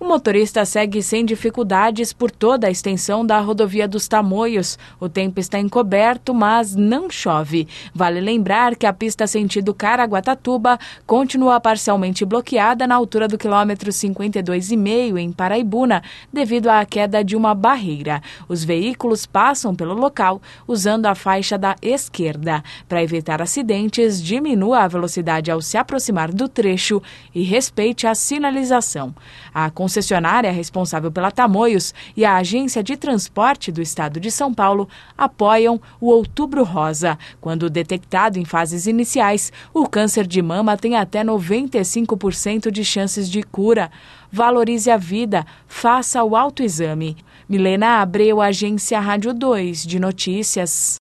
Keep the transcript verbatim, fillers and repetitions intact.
O motorista segue sem dificuldades por toda a extensão da rodovia dos Tamoios. O tempo está encoberto, mas não chove. Vale lembrar que a pista sentido Caraguatatuba continua parcialmente bloqueada na altura do quilômetro cinquenta e dois e meio em Paraibuna, devido à queda de uma barreira. Os veículos passam pelo local usando a faixa da esquerda. Para evitar acidentes, diminua a velocidade ao se aproximar do trecho e respeite a sinalização. A concessionária responsável pela Tamoios e a Agência de Transporte do Estado de São Paulo apoiam o Outubro Rosa. Quando detectado em fases iniciais, o câncer de mama tem até noventa e cinco por cento de chances de cura. Valorize a vida, faça o autoexame. Milena Abreu, Agência Rádio dois de Notícias.